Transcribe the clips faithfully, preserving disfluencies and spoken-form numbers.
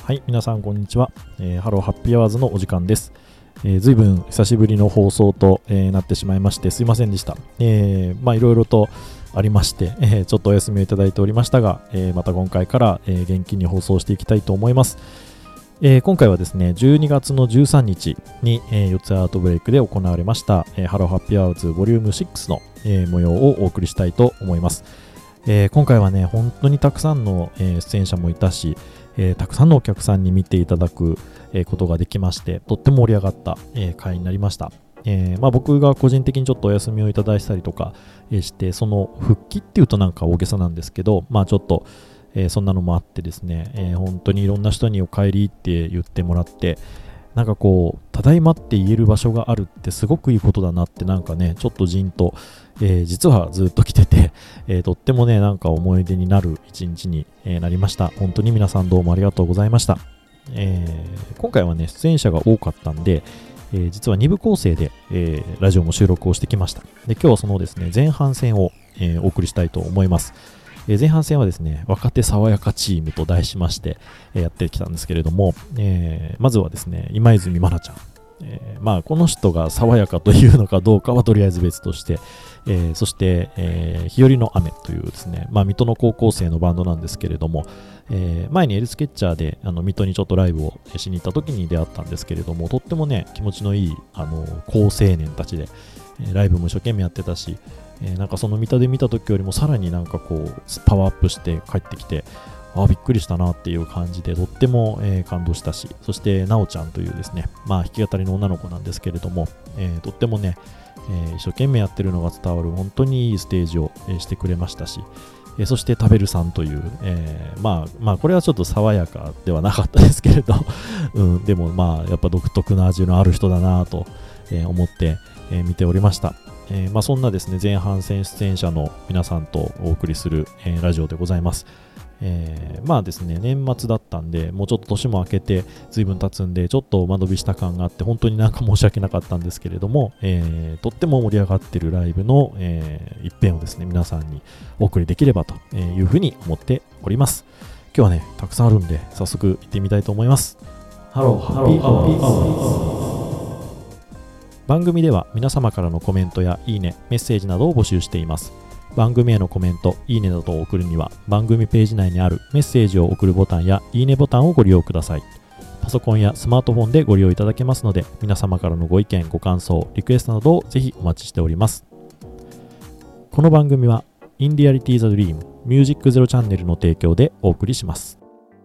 はい、皆さんこんにちは、えー、ハローハッピーアワーズのお時間です。えー、ずいぶん久しぶりの放送と、えー、なってしまいましてすいませんでした。えー、まあいろいろとありまして、えー、ちょっとお休みをいただいておりましたが、えー、また今回から、えー、元気に放送していきたいと思います。えー、今回はですねじゅうにがつのじゅうさんにちに、えー、四ツ谷アートブレイクで行われました、えー、ハローハッピーアワーズボリュームシックスの、えー、模様をお送りしたいと思います。えー、今回はね本当にたくさんの、えー、出演者もいたし、えー、たくさんのお客さんに見ていただく、えー、ことができましてとっても盛り上がった、えー、会になりました。えーまあ、僕が個人的にちょっとお休みをいただいたりとか、えー、してその復帰っていうとなんか大げさなんですけど、まあちょっと、えー、そんなのもあってですね、えー、本当にいろんな人にお帰りって言ってもらってなんかこうただいまって言える場所があるってすごくいいことだなってなんかねちょっとじんと、えー、実はずっと来てて、えー、とってもねなんか思い出になる一日に、えー、なりました。本当に皆さんどうもありがとうございました。えー、今回はね出演者が多かったんで、えー、実はにぶ構成で、えー、ラジオも収録をしてきました。で今日はそのですね前半戦を、えー、お送りしたいと思います。えー、前半戦はですね若手爽やかチームと題しまして、えー、やってきたんですけれども、えー、まずはですね今泉愛菜ちゃん、えー、まあこの人が爽やかというのかどうかはとりあえず別として、えー、そして、えー、日和の雨というですね、まあ、水戸の高校生のバンドなんですけれども、えー、前にエルスケッチャーであの水戸にちょっとライブをしに行った時に出会ったんですけれどもとってもね気持ちのいいあの高青年たちで、えー、ライブも一生懸命やってたし、えー、なんかその水戸で見た時よりもさらになんかこうパワーアップして帰ってきてあびっくりしたなっていう感じでとっても、えー、感動したし、そしてなおちゃんというですねまあ弾き語りの女の子なんですけれども、えー、とってもね、えー、一生懸命やってるのが伝わる本当にいいステージを、えー、してくれましたし、えー、そして食べるさんという、えー、まあまあこれはちょっと爽やかではなかったですけれど、うん、でもまあやっぱ独特な味のある人だなと、えー、思って、えー、見ておりました。えーまあ、そんなですね前半戦出演者の皆さんとお送りする、えー、ラジオでございます。えー、まあですね年末だったんでもうちょっと年も明けて随分経つんでちょっと間延びした感があって本当になんか申し訳なかったんですけれども、えー、とっても盛り上がってるライブの、えー、一編をですね皆さんにお送りできればというふうに思っております。今日はねたくさんあるんで早速行ってみたいと思います。ハローハッピーアワーズ。番組では皆様からのコメントやいいねメッセージなどを募集しています。番組へのコメント、いいねなどを送るには番組ページ内にあるメッセージを送るボタンやいいねボタンをご利用ください。パソコンやスマートフォンでご利用いただけますので皆様からのご意見、ご感想、リクエストなどをぜひお待ちしております。この番組は In Reality the Dream Music Zero チャンネルの提供でお送りします。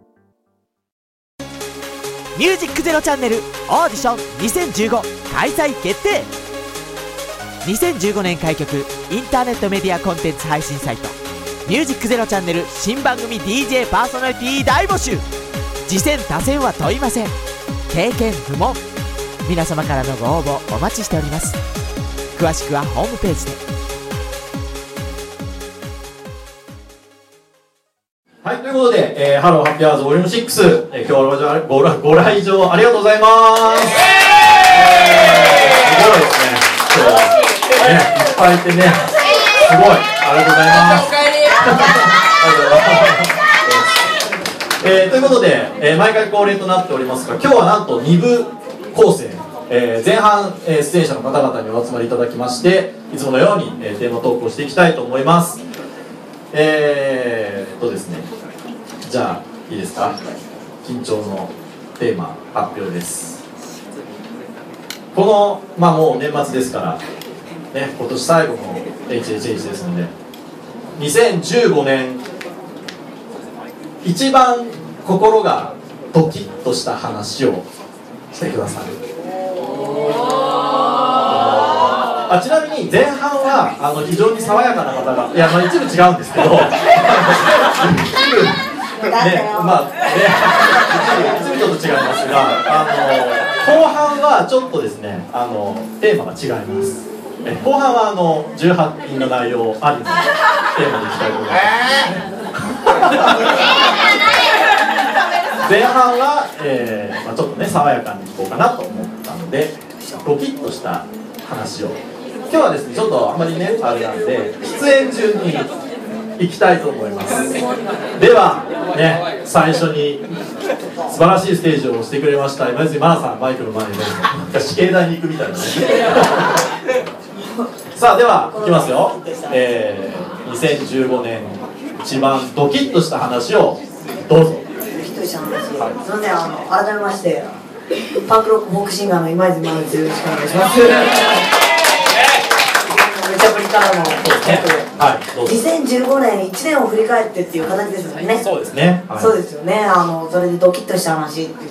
ミュージックゼロチャンネルオーディションにせんじゅうご開催決定。にせんじゅうごねん開局インターネットメディアコンテンツ配信サイトミュージックゼロチャンネル新番組 ディージェー パーソナリティ大募集。次戦他戦は問いません。経験不問。皆様からのご応募お待ちしております。詳しくはホームページで。 はい、ということで、えー、ハローハッピーアワーズボリュームシックス、えー、今日はご, ご, ご来場ありがとうございます。すごいですね。今日はね、いっぱいいてね、すごい、ありがとうございます。えー、ということで、えー、毎回恒例となっておりますが、今日はなんとにぶ構成、えー、前半、えー、出演者の方々にお集まりいただきましていつものように、えー、テーマトークをしていきたいと思います。えーっとですねじゃあいいですか。緊張のテーマ発表です。このまあもう年末ですからね、今年最後の エイチエイチエイチ ですのでにせんじゅうごねん一番心がドキッとした話をしてください。あちなみに前半はあの非常に爽やかな方がいや、まあ、一部違うんですけど一部ねまあね一部ちょっと違いますがあの後半はちょっとですねあのテーマが違います。え後半はあのじゅうはち品の内容ありのテーマでいきたいと思います。前半は、えーまあ、ちょっとね爽やかにいこうかなと思ったのでドキッとした話を今日はですねちょっとあんまりねあれなんで出演順に行きたいと思います。ではね最初に素晴らしいステージをしてくれました今泉真奈さん、マイクの前にどうぞ。なんか死刑台に行くみたいなねさあではいきますよ、えー、にせんじゅうごねん一番ドキッとした話をどうぞ。 ドキッとした話、はい、すみません、あの改めましてパンクロックフォークシンガーの今泉真奈です。よろしくお願いしますめちゃぶりからのはい、どうぞ。 にせんじゅうごねんいちねんを振り返ってっていう形ですよね。 そうですね、はい、 そうですよね。あのそれでドキッとした話っていう、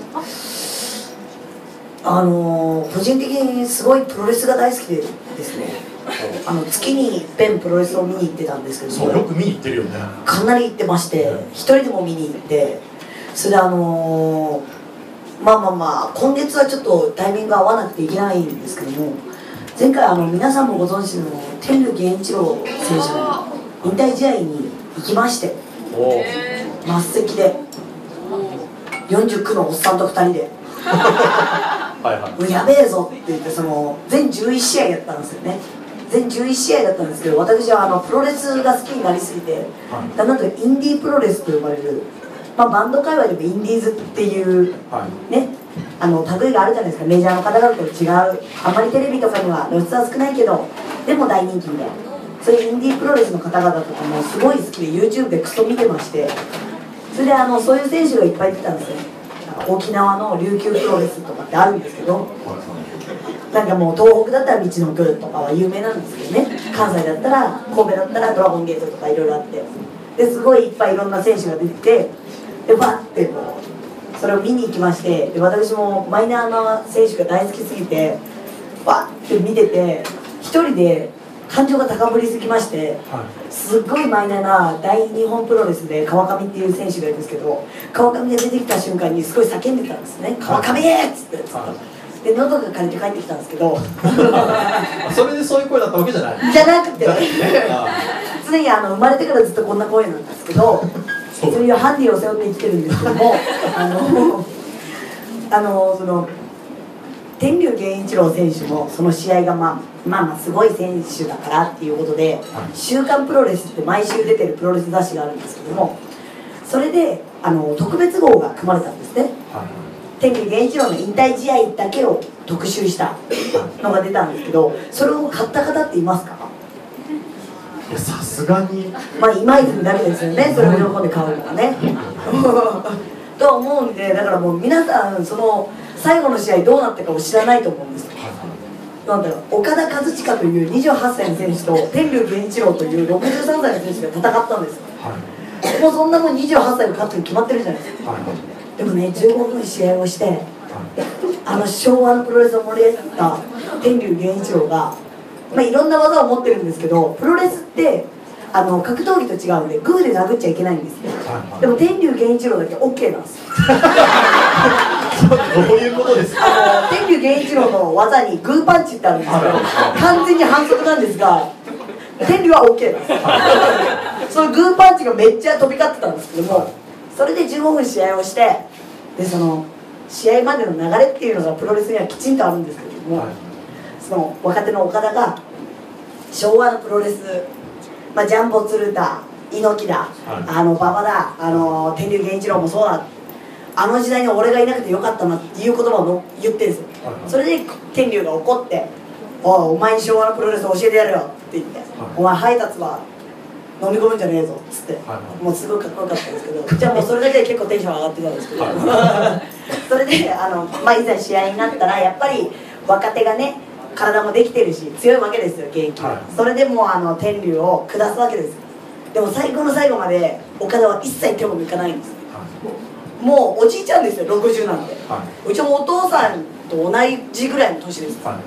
あの個人的にすごいプロレスが大好きでですね、あの月に一遍プロレスを見に行ってたんですけど、 そうよく見に行ってるよね。 かなり行ってまして、一人でも見に行って、それであのー、まあまあまあ今月はちょっとタイミング合わなくていけないんですけども、前回あの皆さんもご存知の天竜源一郎選手の引退試合に行きまして、末席でよんじゅうきゅうのおっさんとふたりではいはい、 もうやべえぞって言って、その全じゅういち試合やったんですよね。全じゅういち試合だったんですけど、私はあのプロレスが好きになりすぎて、だんだんとインディープロレスと呼ばれる、まあ、バンド界隈でもインディーズっていうね、あの類があるじゃないですか。メジャーの方々と違う、あんまりテレビとかには露出は少ないけどでも大人気みたいな、そういうインディープロレスの方々とかもすごい好きで YouTube でクソ見てまして、それであのそういう選手がいっぱい出てたんですよ。沖縄の琉球プロレスとかってあるんですけど、なんかもう東北だったら道のくとかは有名なんですけどね、関西だったら神戸だったらドラゴンゲートとかいろいろあって、ですごいいっぱいいろんな選手が出てて、でバッてこうそれを見に行きまして、で私もマイナーな選手が大好きすぎてバッて見てて、一人で感情が高ぶりすぎまして、すっごいマイナーな大日本プロレスで川上っていう選手がいるんですけど、川上が出てきた瞬間にすごい叫んでたんですね、川上っつって、で喉が枯れて帰ってきたんですけどそれでそういう声だったわけじゃないじゃなくて常にあの生まれてからずっとこんな声なんですけど、そういうハンディを背負って生きてるんですけども、あのあのその天竜源一郎選手もその試合が、まあ、まあまあすごい選手だからっていうことで「週刊プロレス」って毎週出てるプロレス雑誌があるんですけども、それであの特別号が組まれたんですね。天竜源一郎の引退試合だけを特集したのが出たんですけど、それを買った方っていますか？ いや、さすがにまあ今泉だけですよね、それを喜んで買うのがねと思うんで、だからもう皆さんその最後の試合どうなったかを知らないと思うんですよ。なんだろう、岡田和親というにじゅうはっさいの選手と天竜源一郎というろくじゅうさんさいの選手が戦ったんですよ、はい、もうそんなもんにじゅうはっさいが勝つに決まってるじゃないですか、はい、でもねじゅうごふん試合をして、はい、あの昭和のプロレスを盛り上げた天竜源一郎が、まあ、いろんな技を持ってるんですけど、プロレスってあの格闘技と違うんでグーで殴っちゃいけないんですよ、はいはい、でも天竜源一郎だけ OK なんですよどういうことですか？ あの天竜源一郎の技にグーパンチってあるんですけど、完全に反則なんですが天竜は OK なんですそのグーパンチがめっちゃ飛び交ってたんですけども、それでじゅうごふん試合をして、でその試合までの流れっていうのがプロレスにはきちんとあるんですけれども、はい、その若手の岡田が昭和のプロレス、まあ、ジャンボ鶴田、猪木だ、はい、あの馬場だ、あの天竜源一郎もそうだ、あの時代に俺がいなくてよかったなっていう言葉を言ってるんですよ、はいはい、それで天竜が怒って「おいお前に昭和のプロレス教えてやるよ」って言って「はい、お前ハイタツは飲み込むんじゃねえぞ」っつって、はいはい、もうすごいかっこよかったんですけど、じゃあもうそれだけで結構テンション上がってたんですけど、はい、それであの、まあ、いざ試合になったらやっぱり若手がね体もできてるし強いわけですよ、元気、はい、それでもうあの天竜を下すわけですよ。でも最後の最後まで岡田は一切手を抜かないんです、はい、もうおじいちゃんですよ、ろくじゅうなんで、はい、うちもお父さんと同じぐらいの年です、はい、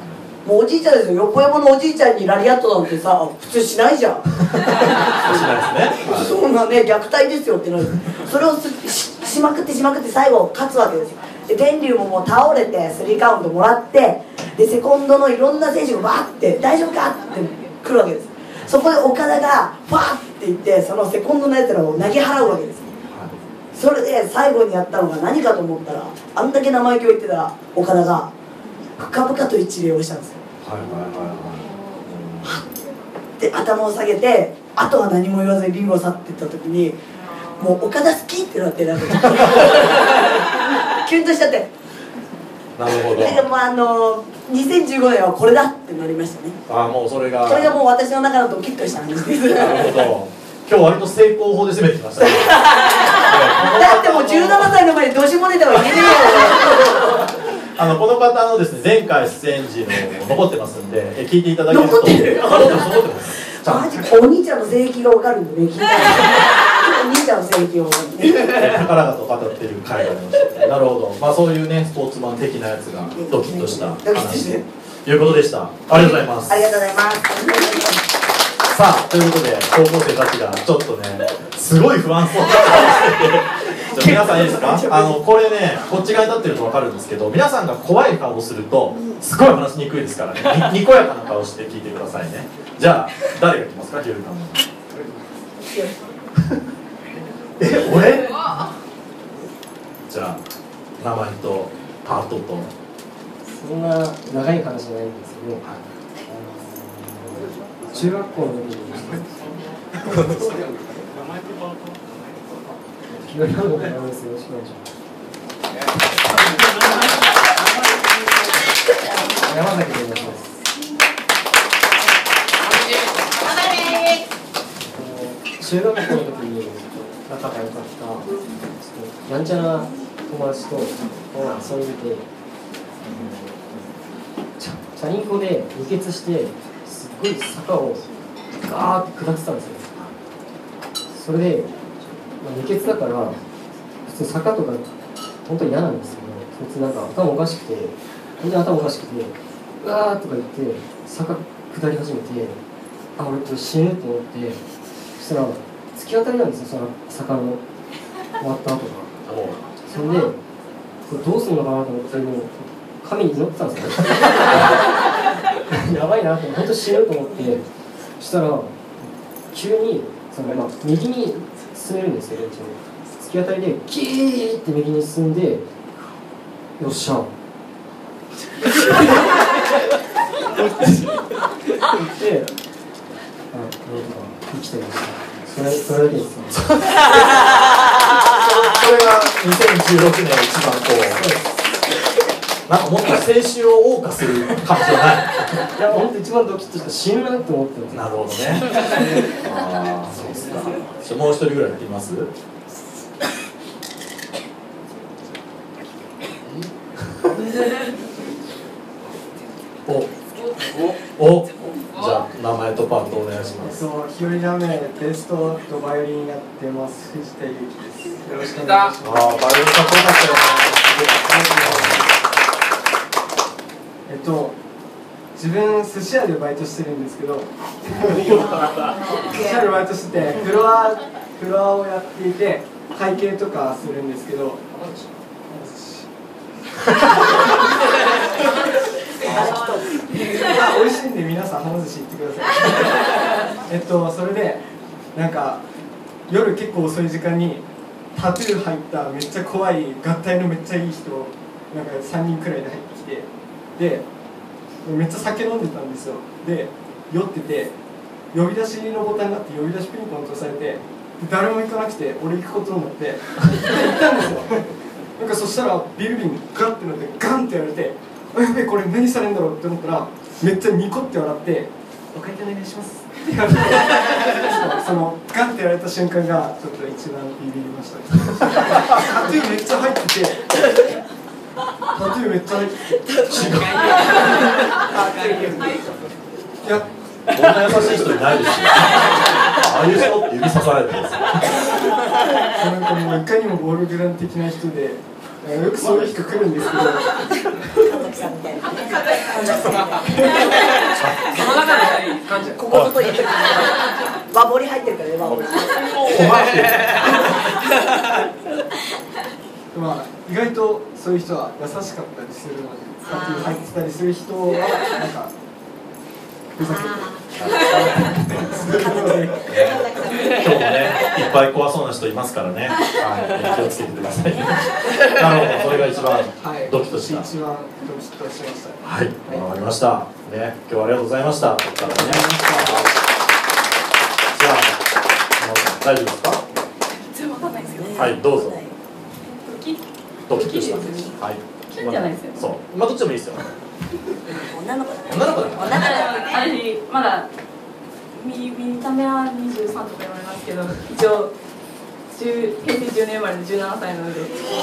もうおじいちゃんですよ。よっぽよぼのおじいちゃんにラリアットなんてさ普通しないじゃんしないですね、そんなね虐待ですよってなる。それを し, しまくってしまくって最後勝つわけですよ。で天竜ももう倒れてスリーカウントもらって、でセコンドのいろんな選手がバーって大丈夫かって来るわけです。そこで岡田がファーって言ってそのセコンドのやつらを投げ払うわけです。それで最後にやったのが何かと思ったら、あんだけ生意気を言ってた岡田が深々と一礼をしたんですよ。はいはいはいはい。で頭を下げて、あとは何も言わずにリングを去っていった時に、もう岡田好きってなってなんかキュンとしちゃって。 なるほど。 だからもうあのにせんじゅうごねんはこれだってなりましたね。 ああ、もうそれがそれがもう私の中のドキッとした話です。 なるほど。今日割と成功法で攻めてきましたね。 だってもうじゅうななさいの前でどしもネタは言えねえよ。 あのこの方のですね、前回出演時の残ってますんで、え聞いていただけると。 残ってる残ってます、残ってます。 マジか、お兄ちゃんの性癖がわかるんでね、聞いたらお兄ちゃんの性癖がわかるんでえ高々と語ってる回がありましたね。なるほど。まあそういうね、スポーツマン的なやつがドキッとしたドキッとし話てということでした。ありがとうございます。 ありがとうございます。 さあ、ということで高校生たちがちょっとね、すごい不安そうな顔してて、じゃあ皆さんいいですか？あのこれね、こっち側に立ってると分かるんですけど、皆さんが怖い顔をするとすごい話しにくいですからね、ににこやかな顔して聞いてくださいね。じゃあ誰が来ますか？ひよりさん。え、俺？じゃあ名前とパートと。 そんな長い話じゃないんですけど、中学校の時にひよりはんの方です。よろしくお願いします。山崎でございます。中学校の時に仲が良かったやんちゃな友達と遊んでて、チャチャリンコで二血してすっごい坂をガーって下ってたんですよ。それで、まあ、二血だから普通坂とか本当に嫌なんですけど、そいつなんか頭おかしくて、本当に頭おかしくて、うわーとか言って坂下り始めて、あ、俺これ死ぬと思って、そしたら突き当たりなんですよ、その坂の終わった後が。それでこれどうするのかなと思って、もう神に祈ってたんですよやばいなって、本当に死ぬと思って、そしたら急にその、まあ、右に進めるんですけど、突き当たりでキーって右に進んで、よっしゃ言って、あ、なんか生きてました。それ、それだけですね。 それがにせんじゅうろくねん一番こう、なんかもっと青春を謳歌するかもしれない。 いや、本当一番ドキッとした、死ぬなって思ったんですよ。 なるほどね。ああ、そうですか。じゃあもう一人ぐらいやってみます？おお、じゃあ名前とパートお願いします。 ひよりラーメンベースとバイオリンやってます。藤田裕樹です。よろしくお願いします。 ああ、バイオリンかっこよかったよね。 えっと自分寿司屋でバイトしてるんですけど、寿司屋でバイトしててフロアフロアをやっていて会計とかするんですけど。あ、美味しいんで皆さんはま寿司行ってくださいえっとそれでなんか夜結構遅い時間にタトゥー入っためっちゃ怖い合体のめっちゃいい人なんかさんにんくらいで入ってきて、でめっちゃ酒飲んでたんですよ。で酔ってて呼び出しのボタンがあって呼び出しピンポンと押されて、誰も行かなくて俺行くことになって行ったんですよなんかそしたらビルビンガンってなってガンってやられて、あ、やべえこれ何されるんだろうって思ったらめっちゃニコって笑って「お会計お願いします」って言われてそのガンってやられた瞬間がちょっと一番ビビりましたタトゥーめっちゃ入っててタトゥーめっちゃ入ってて違ういやこんな優しい人いないですよ。ああいう人って指さされてるんですよ。 なんかもういかにもボールグラン的な人で、よくそういう人来るんですけど神崎さんみたいな。ここぞという時に和彫り入ってるからね、和彫り。 まあ意外とそういう人は優しかったりするので、タトゥー入ってたりする人はなんかふざけて今日もね、いっぱい怖そうな人いますからね、はい、気をつけてください。なるほど、それが一番ドキッとした。 一番ドキッとしました。 はい、わかりました。ね、今日はありがとうございました。ここからね。じゃあ、大丈夫ですか？ 全然わかんないですけど。 はい、どうぞ。 きドキッとしたんです。はい。 キュンじゃないですよ。 そう。まあどっちでもいいですよ。 女の子だね。 女の子だね。 女の子だね。 私まだ見見た目はにじゅうさんとか言われますけど、一応平成じゅうねん生まれのじゅうななさいなので。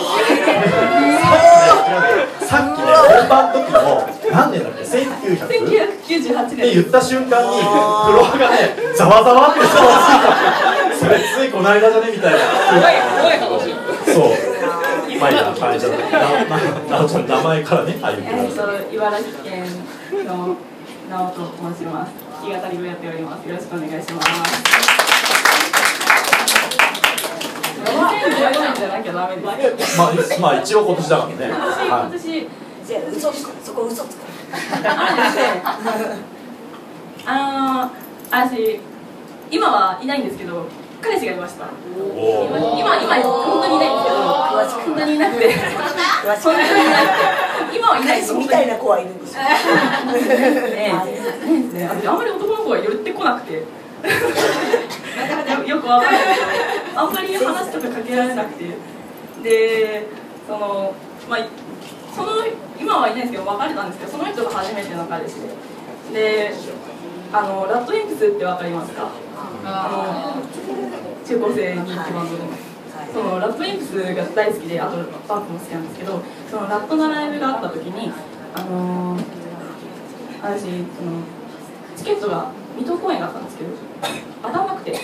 さっきね本番の時も何年だっけ、せんきゅうひゃくきゅうじゅうはちねんって言った瞬間にフロアがねざわざわってざわついた。それついこの間じゃねみたいな。そう。まあいいや、はい、じゃあなおちゃん名前からね、はい、 えっと茨城県の直人と申します。弾き語りをやっております。よろしくお願いします。にせんじゅうごねんじゃなきゃダメです。 まあ、まあ一応今年だからね。 今はい。 年じゃあ嘘つく、そこ嘘つく。 あの私今はいないんですけど、彼氏がいました。 お今今今本当にいないんですけど、本当にいなくて、本当にいなくて、今はいないです。 彼氏みたいな子はいるんですよ。 ええ、ですね。あんまり男の子が寄ってこなくて、よくわかんないけど、あんまり話とかかけられなくて、で、そのまあその今はいないんですけど、別れたんですけど、その人が初めての彼氏で、で、あのラッドウィンプスってわかりますか？あの中高生人気バンドの。そのラッドウィンプスが大好きで、あとバンクも好きなんですけど、そのラッドのライブがあった時に、あのー、私そのチケットが水戸公演があったんですけど当たらなくて、で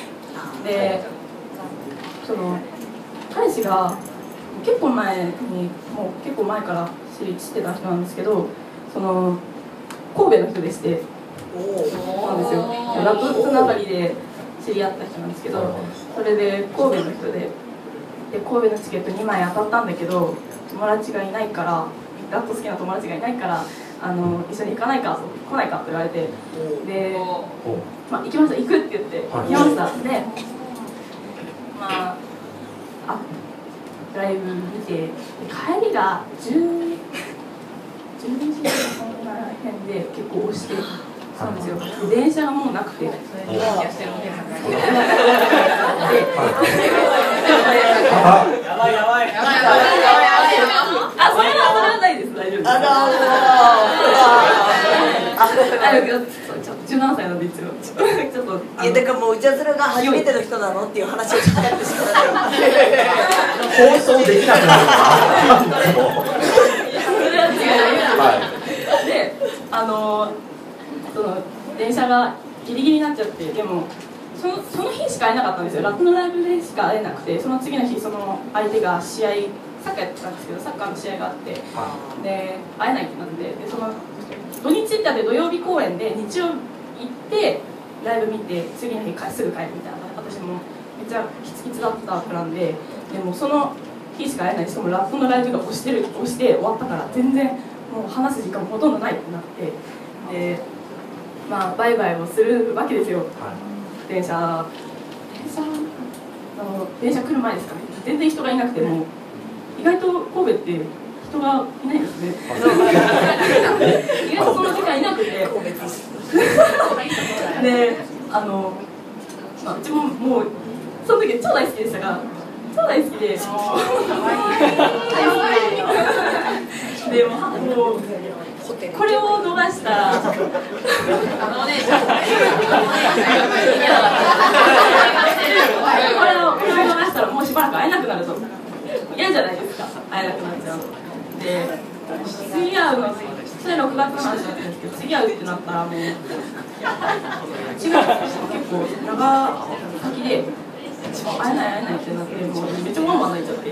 その彼氏が結構前にもう結構前から知り知ってた人なんですけど、その神戸の人でして、そうなんですよ。ラッドつながりで知り合った人なんですけど、それで神戸の人で。で神戸のチケットにまい当たったんだけど、友達がいないから、ラット好きな友達がいないから、あの一緒に行かないか、来ないかって言われて、で、まあ、行きました、行くって言って行きました。で、まあ、あライブ見て、で帰りがじゅうにじそんな辺で結構押してたんですよ。で電車がもうなくて、それでやってるんで。やばいやばいやばいやばいやばいやばい。あ、それはそれはないです。大丈夫です。あのー、じゅうななさいなんで一応ちょっといやだからもううちはそれが初めての人なのっていう話を聞きたくてしかない。 放送できなくなるな。 それは違い。で、あのー、その電車がギリギリになっちゃって、でも。その, その日しか会えなかったんですよ。ラップのライブでしか会えなくて、その次の日その相手が試合サッカーやってたんですけど、サッカーの試合があって、で会えないってなって、でその土日だって土曜日公演で日曜行ってライブ見て次の日すぐ帰るみたいな、私もめっちゃキツキツだったプランで、でもその日しか会えない、しかもラップのライブが押してる押して終わったから全然もう話す時間もほとんどないってなって、でまあバイバイをするわけですよ。はい、電車、電車、あの電車来る前ですかね、全然人がいなくて、もう意外と神戸って人がいないですね。意外とその時間いなくて、で、あの、まあ、うちももうその時超大好きでしたが、超大好きで、でももう。これを逃したら、あのね、これをこれを逃したらもうしばらく会えなくなると嫌じゃないですか、会えなくなっちゃうので、次会うの、それろくがつの話なんですけど、次会うってなったらもう違う、結構長先で会えない会えないってなって、もうめっちゃワンワン泣いちゃって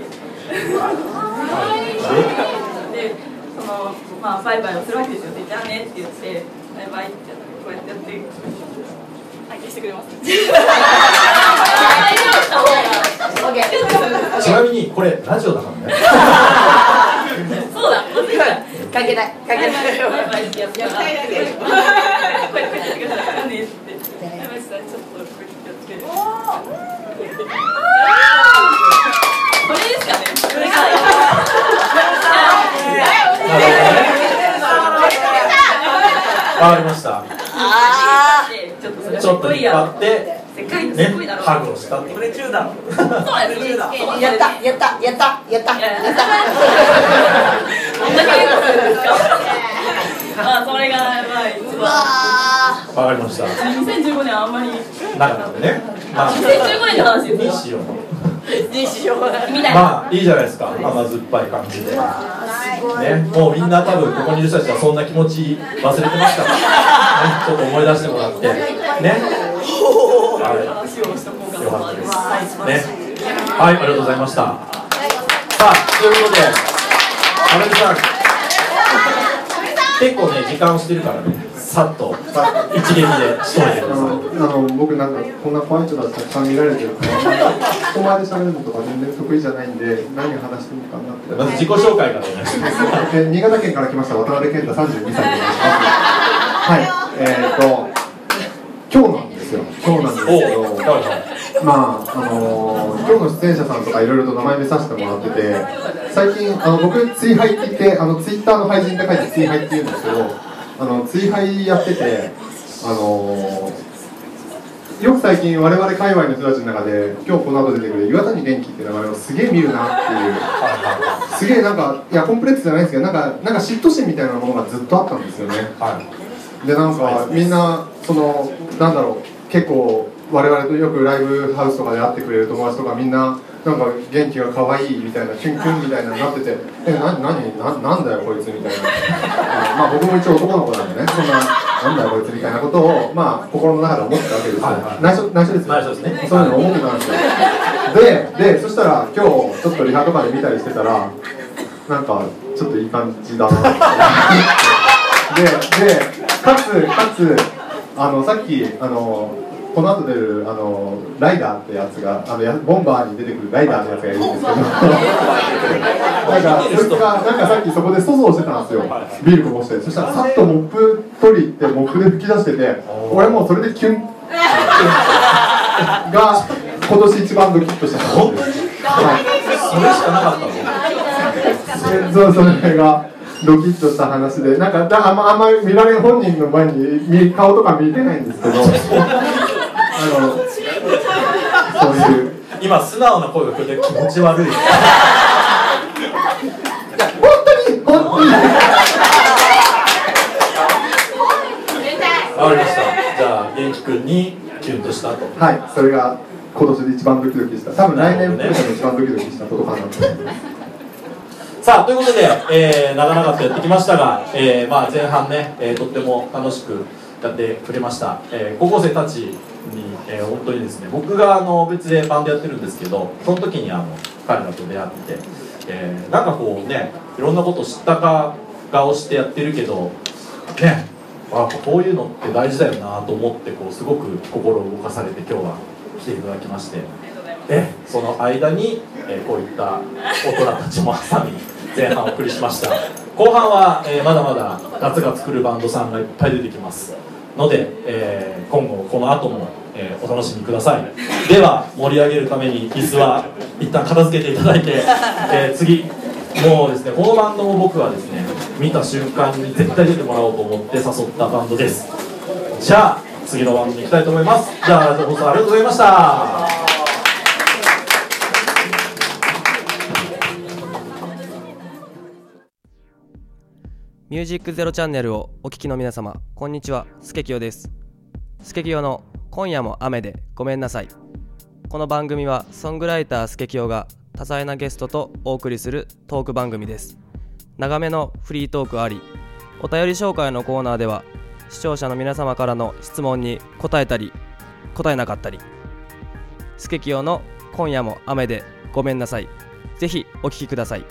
でそのまあ、バイバイをするわけですよ。で、じゃあねって言って、バイバイってやって、こうやってやって、相手してくれます。 ちなみに、これ、ラジオだからね。 そうだ、間違えた。かけない、かけない。 バイバイってやって、やったら、こうやってやってくださいねって、バイバイしたら、ちょっとこうやってやって。これですかね。これが。 わかりました。 ああ、 ちょっと引っ張って世界のねすごいだろう、 ハグをしたってこれ中だそうなんですよ、そうやったやったやったやったやったこんだけ言うことするんですかまあそれがまあ一番わかりました。 にせんじゅうごねんはあんまりなかったんでね。まあ、 にせんじゅうごねんの話ですよにしよう。 にしようみたいな、 まあいいじゃないですか。甘酸っぱい感じで。ね、もうみんな多分ここにいる人たちはそんな気持ち忘れてますから、ね、ちょっと思い出してもらって、ね。はい。よかったです。ね。はい、ありがとうございました。さあ、ということで、阿部さん、結構ね時間をしてるからね、さっと一撃でしといてください。 あの僕なんかこんな怖い人だってたくさん見られてるから人前で喋るのとか全然得意じゃないんで何話していいかなって。 まず自己紹介からお願いします。 え新潟県から来ました渡辺健太さんじゅうにさいでお願いします。はい、えーと今日なんですよ。今日なんですけど、まああのー、今日の出演者さんとかいろいろと名前見させてもらってて、最近あの僕追廃って言ってあのツイッターの配信で書いて追廃って言うんですけど、あの追廃やってて、あのー、よく最近我々界隈の人たちの中で今日この後出てくる岩谷元気っていう名前をすげえ見るなっていう、すげえなんかいやコンプレックスじゃないですけどなんかなんか嫉妬心みたいなものがずっとあったんですよね。でなんかみんなそのなんだろう、結構我々とよくライブハウスとかで会ってくれる友達とかみんななんか元気が可愛いみたいなキュンキュンみたいなのになってて、えな何ななんだよこいつみたいなまあ僕も一応男の子なんでね、そんななんだよこいつみたいなことをまあ心の中で思ってたわけですよ。内緒内緒ですよ。 内緒ですね。 そういうの思ってたんですよ。ででそしたら今日ちょっとリハとかで見たりしてたらなんかちょっといい感じだなってででかつかつあのさっきあのこの後出るあのライダーってやつがあのやボンバーに出てくるライダーってやつがいるんですけどなんかそいつがなんかさっきそこで粗相してたんですよ、ビールこぼして。そしたらさっとモップ取り行ってモップで吹き出してて、俺もうそれでキュンが今年一番ドキッとした感じです。はい、 それしかなかったの。 そうそれがドキッとした話で、なんかだあんまあんまり見られる本人の前に顔とか見てないんですけど、あのそういう今素直な声が聞こえて気持ち悪い。 いや本当に本当に。 わかりました。じゃあ元気くんにキュンとしたと。 はい、それが今年で一番ドキドキした。多分来年含めて一番ドキドキしたことかなと思います。 さあということで、えー、長々とやってきましたが、えーまあ、前半ね、えー、とっても楽しくやってくれました、えー、高校生たちに、えー、本当にですね、僕があの別でバンドやってるんですけど、その時にあの彼らと出会って、えー、なんかこうね、いろんなこと知ったか顔してやってるけどね、あこういうのって大事だよなと思ってこうすごく心を動かされて今日は来ていただきまして、えその間に、えー、こういった大人たちも挟み前半お送りしました。後半は、えー、まだまだガツガツ来るバンドさんがいっぱい出てきますので、えー、今後この後も、えー、お楽しみください。では盛り上げるために椅子は一旦片付けていただいて、えー、次もうですね、このバンドも僕はですね見た瞬間に絶対出てもらおうと思って誘ったバンドです。じゃあ次のバンドに行きたいと思います。じゃあ放送ありがとうございました。 ミュージックゼロチャンネルをお聞きの皆様、こんにちは、スケキヨです。スケキヨの今夜も雨でごめんなさい。この番組はソングライタースケキヨが多彩なゲストとお送りするトーク番組です。長めのフリートークあり、お便り紹介のコーナーでは視聴者の皆様からの質問に答えたり答えなかったり、スケキヨの今夜も雨でごめんなさい。ぜひお聞きください。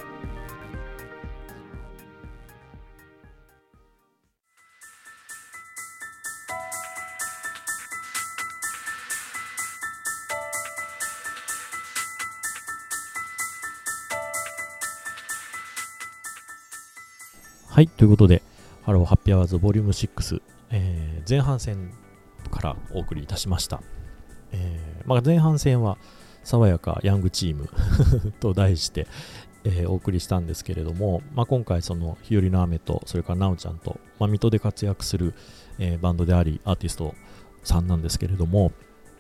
はい、ということで、ハローハッピーアワーズボリュームシックス、えー、前半戦からお送りいたしました。えーまあ、前半戦は爽やかヤングチームと題して、えー、お送りしたんですけれども、まあ、今回その日和の雨とそれからなおちゃんと、まあ、水戸で活躍する、えー、バンドでありアーティストさんなんですけれども、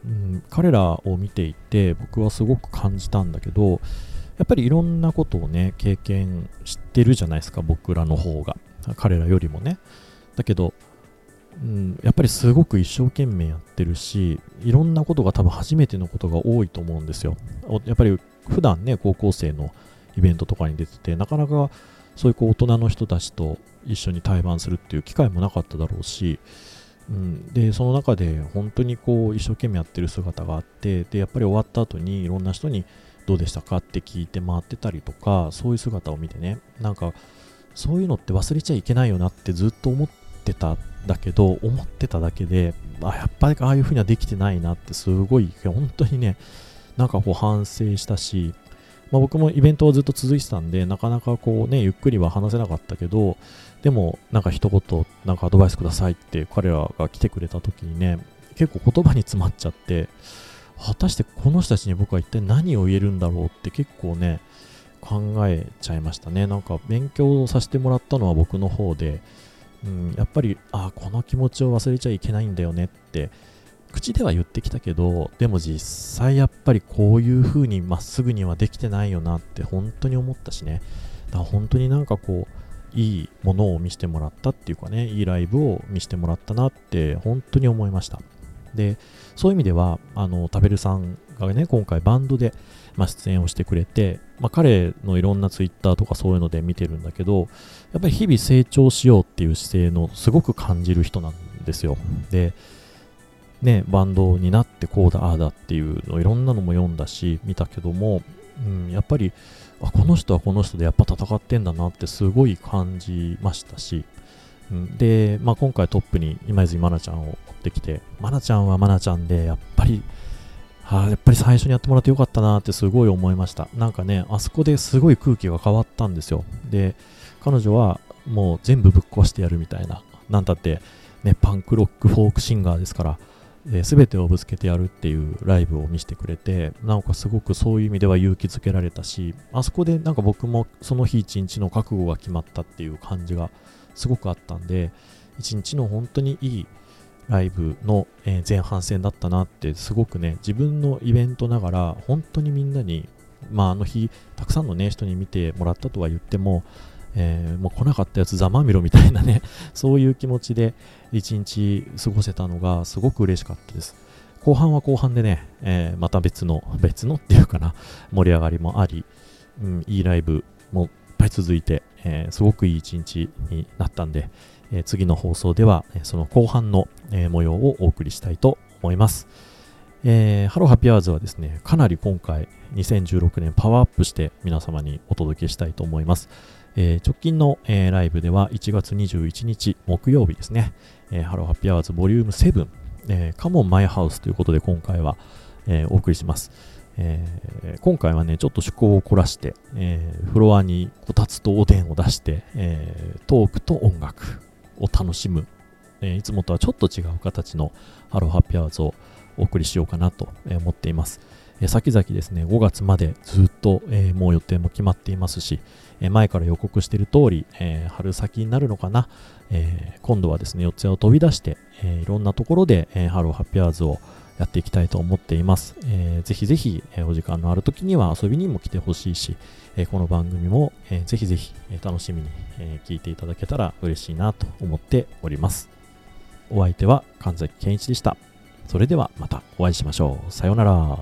うん、彼らを見ていて僕はすごく感じたんだけど、やっぱりいろんなことをね経験してるじゃないですか、僕らの方が、彼らよりもね。だけど、うん、やっぱりすごく一生懸命やってるし、いろんなことが多分初めてのことが多いと思うんですよ。やっぱり普段ね高校生のイベントとかに出てて、なかなかそういうこう大人の人たちと一緒に対バンするっていう機会もなかっただろうし、うん、でその中で本当にこう一生懸命やってる姿があって、でやっぱり終わった後にいろんな人にどうでしたかって聞いて回ってたりとか、そういう姿を見てね、なんかそういうのって忘れちゃいけないよなってずっと思ってたんだけど、思ってただけで、あやっぱりああいう風にはできてないなってすごい本当にね、なんかこう反省したし、まあ、僕もイベントはずっと続いてたんで、なかなかこうねゆっくりは話せなかったけど、でもなんか一言なんかアドバイスくださいって彼らが来てくれた時にね、結構言葉に詰まっちゃって、果たしてこの人たちに僕は一体何を言えるんだろうって結構ね考えちゃいましたね。なんか勉強させてもらったのは僕の方で、うん、やっぱりあこの気持ちを忘れちゃいけないんだよねって口では言ってきたけど、でも実際やっぱりこういう風にまっすぐにはできてないよなって本当に思ったしね。だから本当になんかこういいものを見せてもらったっていうかね、いいライブを見せてもらったなって本当に思いました。でそういう意味ではあのタベルさんがね今回バンドで、まあ、出演をしてくれて、まあ、彼のいろんなツイッターとかそういうので見てるんだけど、やっぱり日々成長しようっていう姿勢のすごく感じる人なんですよ。でね、バンドになってこうだああだっていうのいろんなのも読んだし見たけども、うん、やっぱりあこの人はこの人でやっぱ戦ってんだなってすごい感じましたし、うん、で、まあ、今回トップに今泉愛菜ちゃんを持ってきて、愛菜ちゃんは愛菜ちゃんでやっぱりはあ、やっぱり最初にやってもらってよかったなってすごい思いました。なんかねあそこですごい空気が変わったんですよ。で彼女はもう全部ぶっ壊してやるみたいな、なんたってねパンクロックフォークシンガーですから、えー、全てをぶつけてやるっていうライブを見せてくれて、なんかすごくそういう意味では勇気づけられたし、あそこでなんか僕もその日一日の覚悟が決まったっていう感じがすごくあったんで、一日の本当にいいライブの、えー、前半戦だったなってすごくね、自分のイベントながら本当にみんなに、まああの日たくさんのね人に見てもらったとは言っても、えー、もう来なかったやつざまみろみたいなねそういう気持ちで一日過ごせたのがすごく嬉しかったです。後半は後半でね、えー、また別の別のっていうかな盛り上がりもあり、うん、いいライブもいっぱい続いて、えー、すごくいい一日になったんで、えー、次の放送ではその後半の、えー、模様をお送りしたいと思います。えー、ハローハッピーアワーズはですね、かなり今回にせんじゅうろくねんパワーアップして皆様にお届けしたいと思います。えー、直近の、えー、ライブではいちがつにじゅういちにち木曜日ですね、えー、ハローハッピーアワーズボリュームセブン、えー、カモンマイハウスということで今回は、えー、お送りします。えー、今回はねちょっと趣向を凝らして、えー、フロアにこたつとおでんを出して、えー、トークと音楽を楽しむ、えー、いつもとはちょっと違う形のハローハッピーアワーズをお送りしようかなと思っています。えー、先々ですねごがつまでずっと、えー、もう予定も決まっていますし、えー、前から予告している通り、えー、春先になるのかな、えー、今度はですね四谷を飛び出して、えー、いろんなところで、えー、ハローハッピーアワーズをやっていきたいと思っています。えー、ぜひぜひ、えー、お時間のある時には遊びにも来てほしいし、えー、この番組も、えー、ぜひぜひ、えー、楽しみに、えー、聞いていただけたら嬉しいなと思っております。お相手は神崎健一でした。それではまたお会いしましょう。さようなら。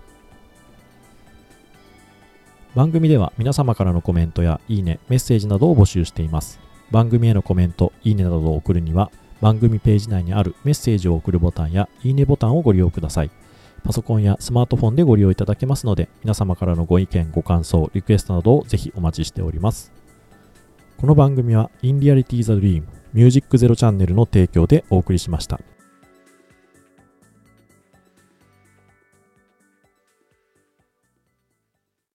番組では皆様からのコメントやいいね、メッセージなどを募集しています。番組へのコメント、いいねなどを送るには番組ページ内にあるメッセージを送るボタンやいいねボタンをご利用ください。パソコンやスマートフォンでご利用いただけますので、皆様からのご意見、ご感想、リクエストなどをぜひお待ちしております。この番組は In Reality the Dream ミュージックゼロチャンネルの提供でお送りしました。